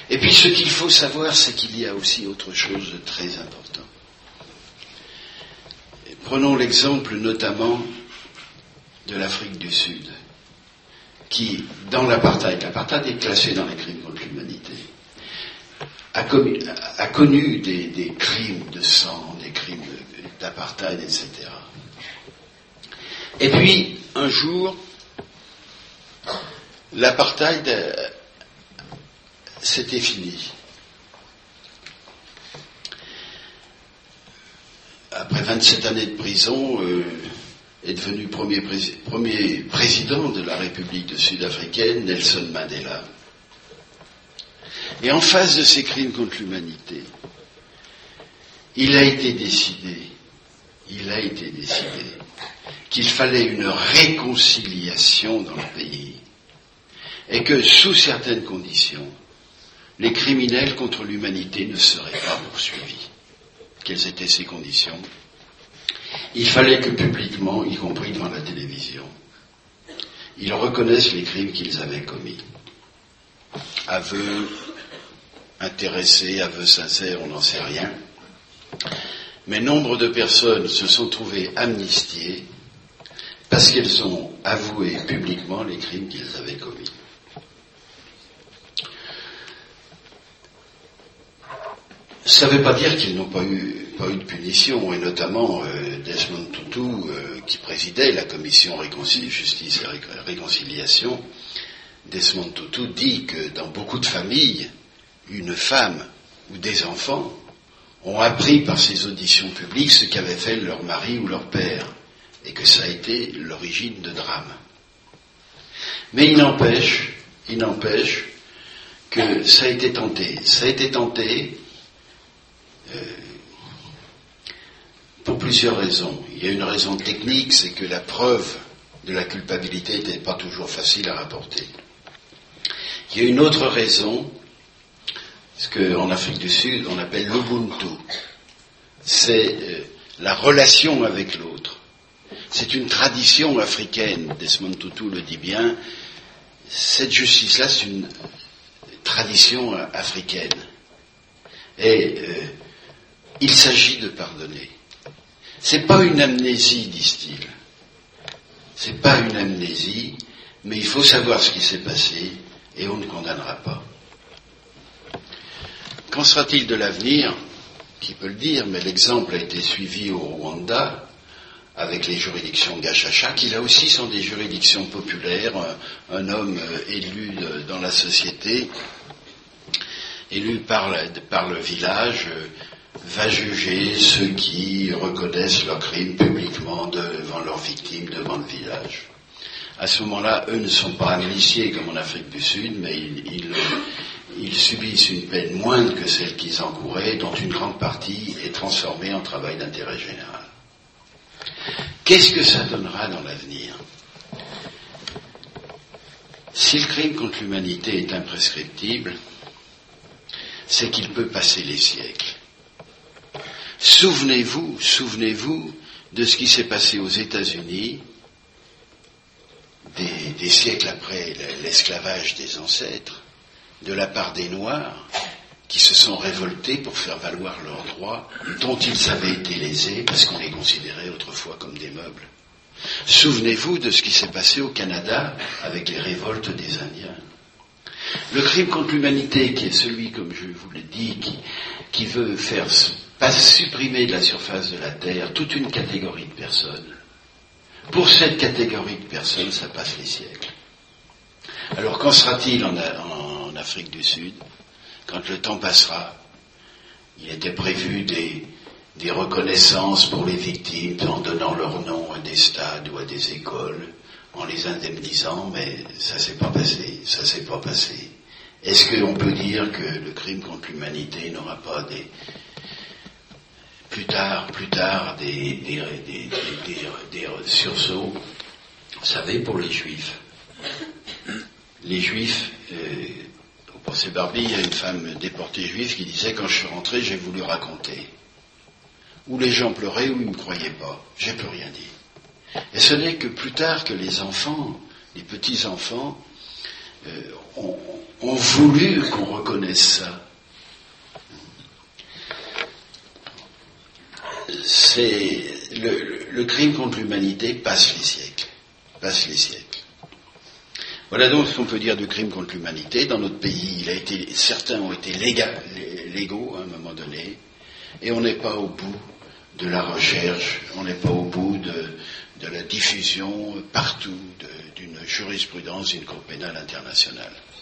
Et puis ce qu'il faut savoir, c'est qu'il y a aussi autre chose de très important. Prenons l'exemple notamment de l'Afrique du Sud, qui, dans l'apartheid est classé dans les crimes contre l'humanité, a connu des crimes de sang, des crimes d'apartheid, etc. Et puis, un jour, l'apartheid, c'était fini. Après 27 années de prison, est devenu premier président de la République sud-africaine, Nelson Mandela. Et en face de ces crimes contre l'humanité, il a été décidé qu'il fallait une réconciliation dans le pays et que, sous certaines conditions, les criminels contre l'humanité ne seraient pas poursuivis. Quelles étaient ces conditions ? Il fallait que publiquement, y compris devant la télévision, ils reconnaissent les crimes qu'ils avaient commis. Aveux intéressés, aveux sincères, on n'en sait rien. Mais nombre de personnes se sont trouvées amnistiées parce qu'elles ont avoué publiquement les crimes qu'ils avaient commis. Ça ne veut pas dire qu'ils n'ont pas eu de punition, et notamment Desmond Tutu, qui présidait la commission Justice et Réconciliation. Desmond Tutu dit que dans beaucoup de familles, une femme ou des enfants ont appris par ces auditions publiques ce qu'avait fait leur mari ou leur père, et que ça a été l'origine de drames. Mais il n'empêche que ça a été tenté. Ça a été tenté pour plusieurs raisons. Il y a une raison technique, c'est que la preuve de la culpabilité n'était pas toujours facile à rapporter. Il y a une autre raison, ce qu'en Afrique du Sud on appelle l'Ubuntu. C'est la relation avec l'autre. C'est une tradition africaine, Desmond Tutu le dit bien. Cette justice-là, c'est une tradition africaine. Et il s'agit de pardonner. C'est pas une amnésie, disent-ils. C'est pas une amnésie, mais il faut savoir ce qui s'est passé et on ne condamnera pas. Qu'en sera-t-il de l'avenir ? Qui peut le dire, mais l'exemple a été suivi au Rwanda avec les juridictions Gachacha, qui là aussi sont des juridictions populaires. Un homme élu dans la société, élu par le village, va juger ceux qui reconnaissent leurs crimes publiquement devant leurs victimes, devant le village. À ce moment-là, eux ne sont pas amnistiés comme en Afrique du Sud, mais ils subissent une peine moindre que celle qu'ils encouraient, dont une grande partie est transformée en travail d'intérêt général. Qu'est-ce que ça donnera dans l'avenir ? Si le crime contre l'humanité est imprescriptible, c'est qu'il peut passer les siècles. Souvenez-vous de ce qui s'est passé aux États-Unis des siècles après l'esclavage des ancêtres, de la part des Noirs qui se sont révoltés pour faire valoir leurs droits dont ils avaient été lésés parce qu'on les considérait autrefois comme des meubles. Souvenez-vous de ce qui s'est passé au Canada avec les révoltes des Indiens. Le crime contre l'humanité, qui est celui, comme je vous l'ai dit, qui veut faire supprimer de la surface de la Terre toute une catégorie de personnes. Pour cette catégorie de personnes, ça passe les siècles. Alors qu'en sera-t-il en Afrique du Sud ? Quand le temps passera, il était prévu des reconnaissances pour les victimes en donnant leur nom à des stades ou à des écoles, en les indemnisant, mais ça s'est pas passé. Est-ce qu'on peut dire que le crime contre l'humanité n'aura pas plus tard des sursauts? Vous savez, pour les Juifs, au procès Barbie, il y a une femme déportée juive qui disait: quand je suis rentré, j'ai voulu raconter. Ou les gens pleuraient ou ils ne me croyaient pas. J'ai plus rien dit. Et ce n'est que plus tard que les enfants, les petits-enfants, ont voulu qu'on reconnaisse le crime contre l'humanité passe les siècles. Passe les siècles. Voilà donc ce qu'on peut dire du crime contre l'humanité. Dans notre pays, certains ont été légaux à un moment donné, et on n'est pas au bout de la recherche, on n'est pas au bout de la diffusion partout d'une jurisprudence d'une Cour pénale internationale.